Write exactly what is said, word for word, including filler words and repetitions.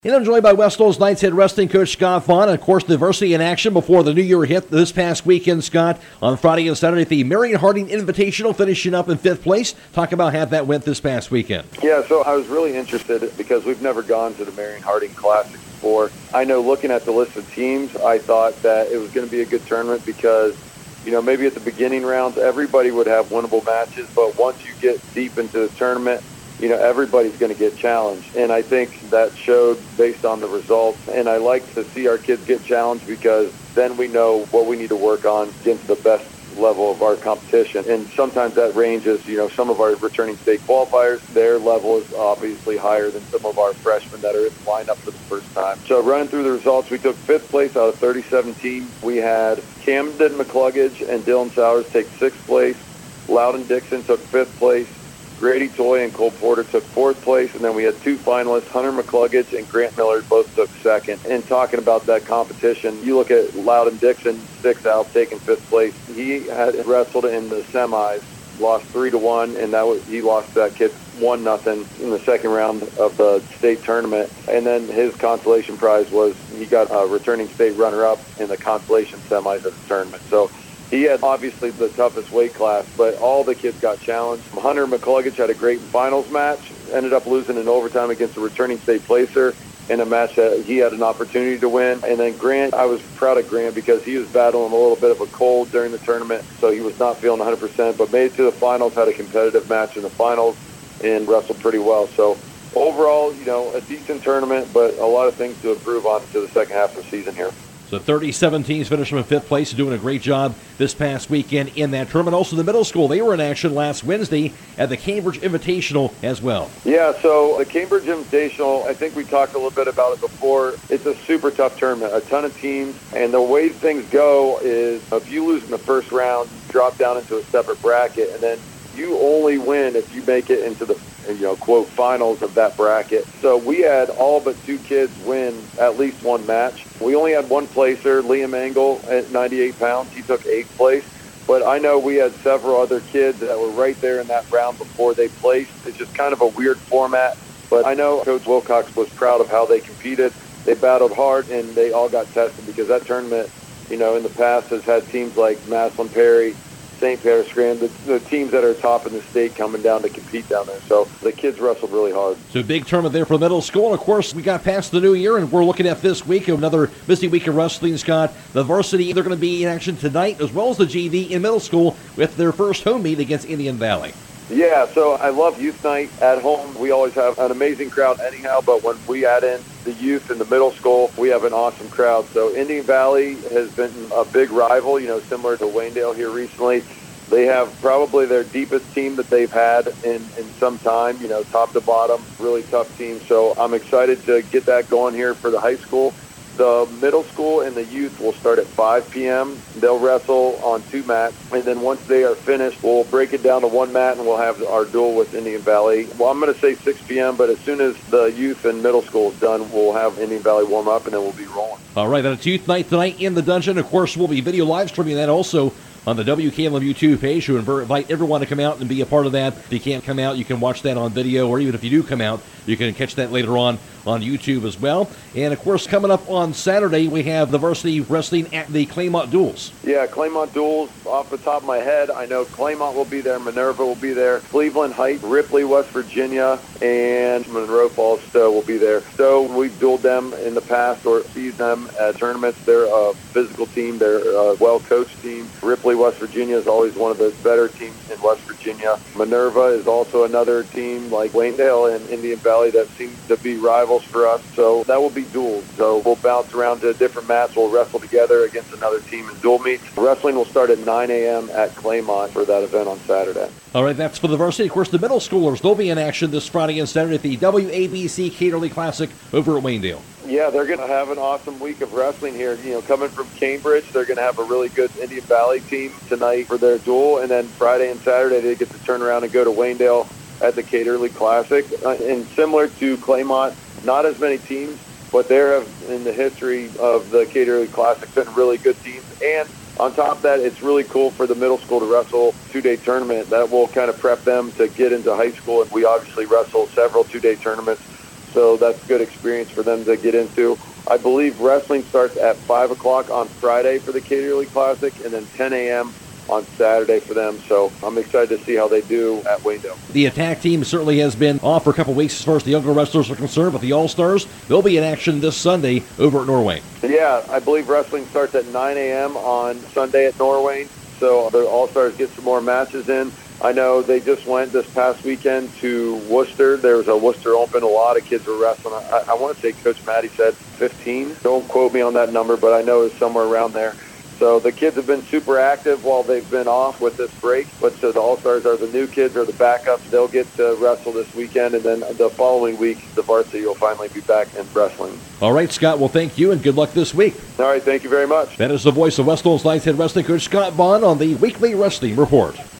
And I'm joined by Westall's Knights head wrestling coach Scott Vaughn. And of course, the varsity in action before the new year hit this past weekend, Scott, on Friday and Saturday at the Marion Harding Invitational, finishing up in fifth place. Talk about how that went this past weekend. Yeah, so I was really interested because we've never gone to the Marion Harding Classic before. I know looking at the list of teams, I thought that it was going to be a good tournament because, you know, maybe at the beginning rounds, everybody would have winnable matches, but once you get deep into the tournament, you know, everybody's going to get challenged. And I think that showed based on the results. And I like to see our kids get challenged because then we know what we need to work on against the best level of our competition. And sometimes that ranges, you know, some of our returning state qualifiers, their level is obviously higher than some of our freshmen that are in the lineup for the first time. So running through the results, we took fifth place out of thirty-seven teams. We had Camden McCluggage and Dylan Sowers take sixth place. Loudon Dixon took fifth place. Grady Toy and Cole Porter took fourth place, and then we had two finalists, Hunter McCluggage and Grant Miller, both took second. And talking about that competition, you look at Loudon Dixon, sticks out, taking fifth place. He had wrestled in the semis, lost three to one, and that was he lost that kid one nothing in the second round of the state tournament. And then his consolation prize was he got a returning state runner-up in the consolation semis of the tournament. So he had obviously the toughest weight class, but all the kids got challenged. Hunter McCluggage had a great finals match, ended up losing in overtime against a returning state placer in a match that he had an opportunity to win. And then Grant, I was proud of Grant because he was battling a little bit of a cold during the tournament, so he was not feeling one hundred percent, but made it to the finals, had a competitive match in the finals, and wrestled pretty well. So overall, you know, a decent tournament, but a lot of things to improve on to the second half of the season here. So thirty-seven teams finished in fifth place, doing a great job this past weekend in that tournament. Also, the middle school, they were in action last Wednesday at the Cambridge Invitational as well. Yeah, so the Cambridge Invitational, I think we talked a little bit about it before. It's a super tough tournament, a ton of teams, and the way things go is if you lose in the first round, you drop down into a separate bracket, and then you only win if you make it into the, you know, quote, finals of that bracket. So we had all but two kids win at least one match. We only had one placer, Liam Engel, at ninety-eight pounds. He took eighth place. But I know we had several other kids that were right there in that round before they placed. It's just kind of a weird format. But I know Coach Wilcox was proud of how they competed. They battled hard, and they all got tested because that tournament, you know, in the past has had teams like Maslin Perry, Saint Paris Grand, the, the teams that are top in the state coming down to compete down there. So the kids wrestled really hard. So big tournament there for the middle school. And of course, we got past the new year, and we're looking at this week, another busy week of wrestling, Scott. The varsity, they're going to be in action tonight, as well as the G V in middle school with their first home meet against Indian Valley. Yeah, so I love youth night at home. We always have an amazing crowd anyhow, but when we add in the youth in the middle school, we have an awesome crowd. So Indian Valley has been a big rival, you know, similar to Waynedale here recently. They have probably their deepest team that they've had in, in some time, you know, top to bottom, really tough team. So I'm excited to get that going here for the high school. The middle school and the youth will start at five p.m. They'll wrestle on two mats, and then once they are finished, we'll break it down to one mat, and we'll have our duel with Indian Valley. Well, I'm going to say six p.m., but as soon as the youth and middle school is done, we'll have Indian Valley warm up, and then we'll be rolling. All right, then it's youth night tonight in the dungeon. Of course, we'll be video live streaming that also on the W K L M YouTube page. We invite everyone to come out and be a part of that. If you can't come out, you can watch that on video, or even if you do come out, you can catch that later on on YouTube as well. And, of course, coming up on Saturday, we have the varsity wrestling at the Claymont Duels. Yeah, Claymont Duels, off the top of my head, I know Claymont will be there, Minerva will be there, Cleveland Heights, Ripley, West Virginia, and Monroe Falls Stowe will be there. So we've dueled them in the past or seen them at tournaments. They're a physical team. They're a well-coached team. Ripley, West Virginia is always one of the better teams in West Virginia. Minerva is also another team like Waynedale and Indian Valley that seem to be rivals for us. So that will be duels. So we'll bounce around to different mats. We'll wrestle together against another team in duel meets. Wrestling will start at nine a.m. at Claymont for that event on Saturday. All right, that's for the varsity. Of course, the middle schoolers, they'll be in action this Friday and Saturday at the W A B C Caterly Classic over at Waynedale. Yeah, they're going to have an awesome week of wrestling here. You know, coming from Cambridge, they're going to have a really good Indian Valley team tonight for their duel, and then Friday and Saturday they get to turn around and go to Waynedale at the Caterly Classic. Uh, and similar to Claymont, not as many teams, but there have, in the history of the Caterly Classic, been really good teams. And on top of that, it's really cool for the middle school to wrestle two-day tournament. That will kind of prep them to get into high school, and we obviously wrestle several two-day tournaments. so that's a good experience for them to get into. I believe wrestling starts at five o'clock on Friday for the Cater League Classic, and then ten a.m. on Saturday for them, so I'm excited to see how they do at Waynedale. The attack team certainly has been off for a couple weeks as far as the younger wrestlers are concerned, but the All-Stars, they'll be in action this Sunday over at Norway. Yeah, I believe wrestling starts at nine a.m. on Sunday at Norway, so the All-Stars get some more matches in. I know they just went this past weekend to Worcester. There was a Worcester Open. A lot of kids were wrestling. I, I want to say Coach Maddie said fifteen. Don't quote me on that number, but I know it's somewhere around there. So the kids have been super active while they've been off with this break. But so the All-Stars are the new kids or the backups. They'll get to wrestle this weekend, and then the following week, the varsity will finally be back in wrestling. All right, Scott, well, thank you, and good luck this week. All right, thank you very much. That is the voice of West Olds Knights head wrestling coach Scott Vaughn on the Weekly Wrestling Report.